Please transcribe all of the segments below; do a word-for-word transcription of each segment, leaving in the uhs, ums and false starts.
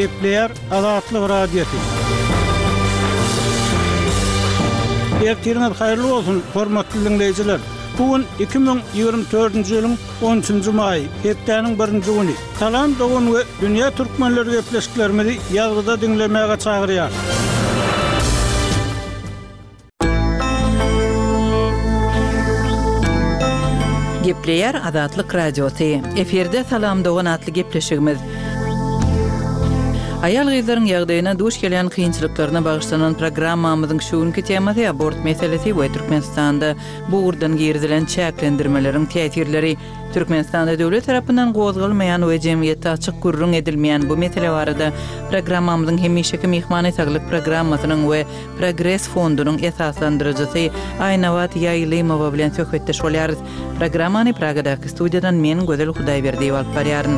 Gepleyer Azatlyk radiosu. Ýertirňiz haýyrly bolsun, hormatly dinleýijiler. Bugün iki bin ýygrimi dördünji ýylyň on üçünji maý, hepdeniň birinji güni. Salam dogun we dünýä türkmenleri gepleşiklerimizi ýazgyda dinlemäge çagyrýar. Gepleyer Azatlyk radiosu. Eferde salam dogun atly gepleşigimiz. Ayal gyzlaryň ýagdaýyna duş gelen kynçylyklaryna bagyşlanan programmamyzyň şuňky temasy abort meselesi we Türkmenistanda bu urdan girdilen çäklendirmeleriň täsirleri. Türkmenistanda döwlet tarapyndan gozgalmaýan we jemgyýetde açyk gurrun edilmeýän bu mesele barada programmamyzyň hemişeki mehmany saglyk programmasynyň we Progress fondunyň esaslandyrjysy Aýnawat Ýaýlymowa bilen söhbetdeş bolýarys. Programmany Pragadaky studiýadan men Gözel Hudaýberdiýew alyp barýaryn.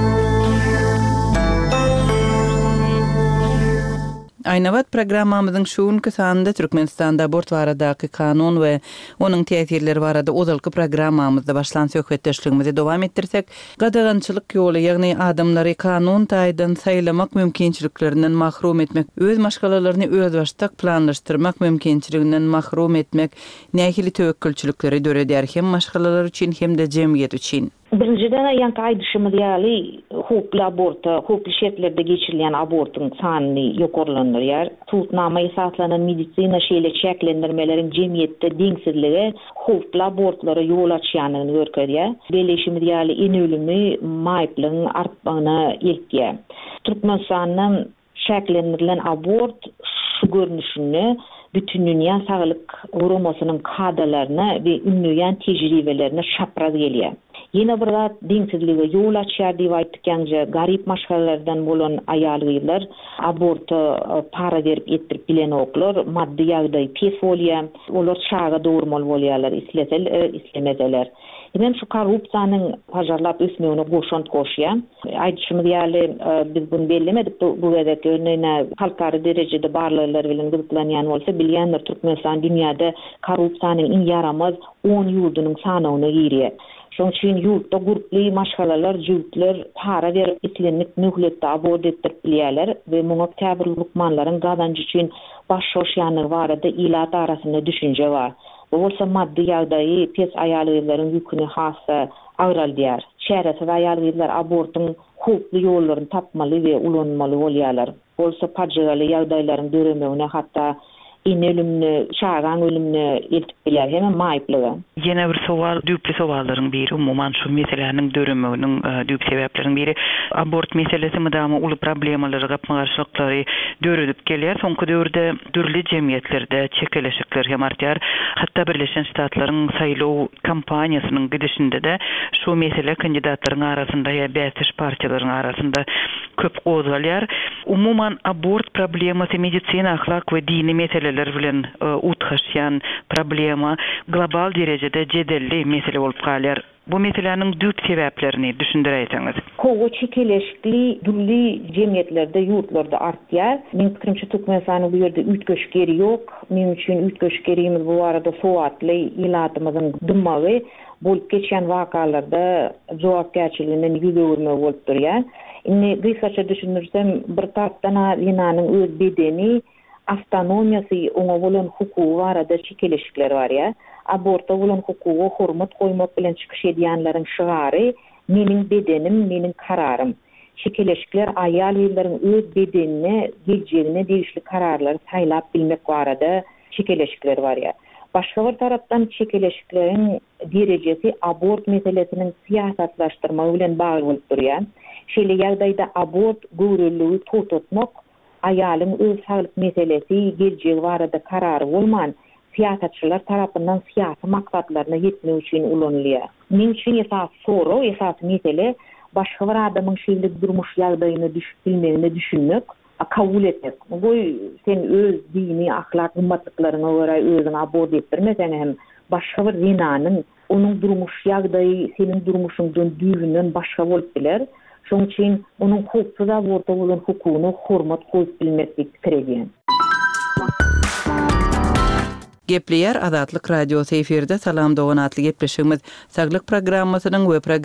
Aýnawat programmamyzyň şuňky sanynda Türkmenistanda abort baradaky kanun we onuň täsirleri barada ozalky programmamyzda başlan söhbetdeşligimizi dowam etdirsek, gadagançylyk ýoly, ýagny adamlary kanun taýdan saýlamak mümkinçiliklerinden mahrum etmek, öz maşgalalaryny öz başdak planlaşdyrmak mümkinçiliginden mahrum etmek nähili töwekkülçilikleri döredýär hem maşgalalar üçin hem de jemgyýet üçin. Birinciden ýanky aýdyşymyz ýaly hukukly abort, hukukly şertlerde geçirilen abortyň sanyny ýokarlandyrýar. Tutnama esaslanan medisina şeýle çäklendirmeleriň jemgyýetde deňsizligi hukukly abortlara ýol açýanyny görkezýär. Beleşimiz ýaly en ölümi maýplygyň artmagyna eltýär. Türkmenistanyň çäklendirilen abort şu görnüşini bütün dünýä saglyk guramasynyň kadrlaryna we ünlüýän tejribelerine şapraz gelýär. Yine bir zat deňsizlige ýol açýar diýip aýtdykňja garip maşgalalardan bolan aýal gyzlar aborty para berip etdirip bilen oklar maddi ýagdaý pes bolýar, olar çaga dowurmaly bolýarlar, isleseler, islemeseler. Hem şu korrupsiýanyň hajarlap ösmegine goşant goşýar. Aýdyşymyz ýaly biz bunu bellemedik bu gezek örneğine halkary derejede barlylar bilen gyzyklanýan bolsa bilýänler Türkmenistan dünýäde korrupsiýanyň iň yaramaz on ýurdunyň sanawyna girýär. Şoň üçin ýurtda guruply maşgalalar, jüwtler para berip islenlik nöhletde abort etdirip bilýärler we muňa täbir lukmanlaryň gazanjy üçin baş şoşýanyny barada ilat arasynda düşünje bar. Bu bolsa maddi ýagdaýy pes aýal gyzlaryň ýüküni hassa agral-dýar. Şähersiz aýal gyzlar abortyň hukukly ýollaryny tapmaly we ulanmaly bolýarlar. Bolsa pajygaly ýagdaýlaryň döremegine hatda in ölümni, şagan ölümni eltip bilýär hem maýplygy. Ýene bir sowal, düpli sowallaryň biri umumyň şu meseleniň döremeginiň düp sebäpleriň biri abort meselesi mydamy uly problemalary, gapmagarçylyklary döredip gelýär. Soňky döwürde dürli jemgyýetlerde çekeleşikler hem artýar. Hatda Birleşen Ştatlaryň saýlaw kampaniýasynyň gidişinde de şu mesele kandidatlaryň arasynda ýa bätiş partiýalaryň arasynda köp gozgalýar. Umumyň abort problemasy medisina, ahlak we dini mesele bilen utgaşýan problema global derejede jedelli mesele bolup galýar. Bu meseleniň düp sebäplerini düşündireýseňiz. Kogo çekeleşikli dürli jemgyýetlerde, ýurtlarda artýar. Men pikirimçe Türkmenistanyň bu ýerde ütgeş geri ýok. Men üçin ütgeş gerimiz bu arada sowatly ilatymyzyň dymmagy bolup geçen wakalarda jogapkärçiliginden ýüzegirme bolup durýar. Indi gysgaça düşünürsem bir tarapdan ýynanyň öz bedeni autonomiýasy, oňa bolan hukugy barada çekeleşikler bar ýa. Aborta bolan hukugy hormat goýmak bilen çykyş edýänleriň şygary meniň bedenim, meniň kararym. Çekeleşikler aýal ýyllaryň öz bedenine, geljegine degişli kararlary saýlap bilmek barada çekeleşikler bar ýa. Başga bir tarapdan çekeleşikleriň derejesi abort meselesiniň siýasatlaşdyrmagy bilen bagly bolup durýar. Şeýle ýagdaýda abort görüllügi tutmak aýalyň öz saglyk meselesi, geljegi barada karary bolman siýasatçylar tarapyndan siýasy maksatlaryna ýetmek üçin ulanylýar. Men üçin esas soru, esas mesele başga bir adamyň şeýle durmuş ýagdaýyny düşüp bilmegini düşünmek, kabul etmek. Goý sen öz dini, ahlak, ümmetliklaryna görä özüň abort etdirmeseň hem başga bir zinanyň onuň durmuş ýagdaýy senin durmuşyňdan düýünden başga bolup biler. Şoň üçin onuň hukuksuz aborta bolan hukugyny hormat goýup bilmek pikir. Gepleyer Azatlyk radiosu eferde salam dogan atly gepleşigimiz saglyk programmasynyň we